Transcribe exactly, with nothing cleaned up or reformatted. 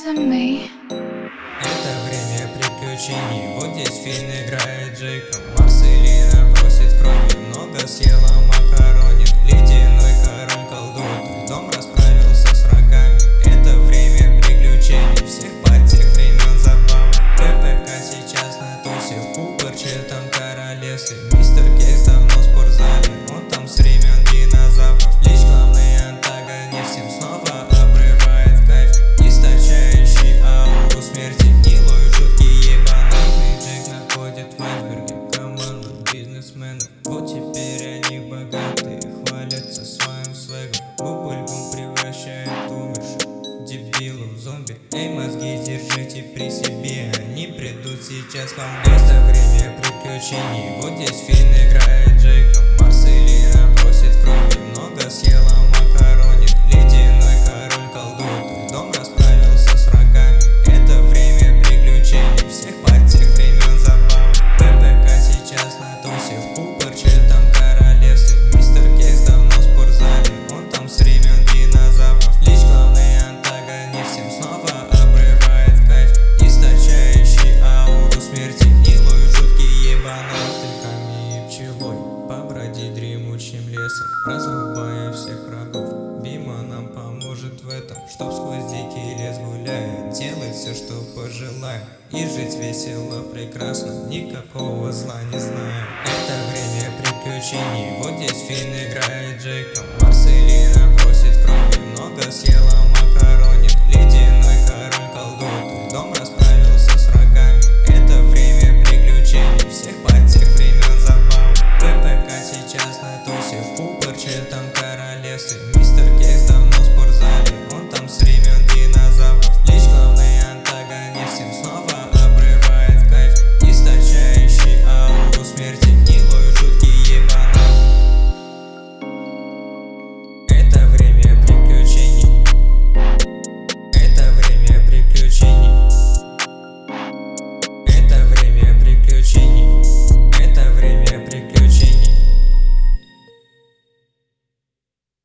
me. Это время приключений. Вот здесь Финн играет Джейка. Марселина просит крови, много съела макарони. Ледяной король колдует, дом расправился с врагами. Это время приключений, всех по тех времен забав. ППК сейчас на тусе, в пупырчатом королевстве. Мистер Кекс давно в спортзале, он там с времен динозавров. Лишь главный антагонист им снова обрывает кайф, источающий ауру смерти. Гнилой, жуткий, банальный Джейк находит в айсберге команду бизнесменов. Вот теперь они богатые, хвалятся своим свегом. Бубль-бум превращает умерших дебилов в зомби. Эй, мозги держите при себе, они придут сейчас к вам. Это время приключений. Вот здесь Финн играет Джейка. Марселина просит крови, много съела макарони. Ледяной король колдует, дом расправился с врагами. Это время приключений, всех по тех времен забав. ППК сейчас на тусе, в пупырчатом королевстве. Мистер Кекс давно в спортзале, он там с времен динозавров. Лишь главный антагонист им снова обрывает кайф, источающий ауру смерти. Гнилой, жуткий, ебаный тыками и пчелой побродить дремучим лесом, разрубая всех врагов. Бима нам поможет в этом, чтоб сквозь дикий лес гуляя, делать все, что пожелаем, и жить весело, прекрасно, никакого зла не зная. Это время приключений. Вот здесь Финн играет Джейка. Марселина просит крови, много съела макарони. Ледяной король колдует, дом расправился с врагами. Это время приключений, всех по тех времен забав. ППК сейчас на тусе, в пупырчатом королевстве. Мистер Кекс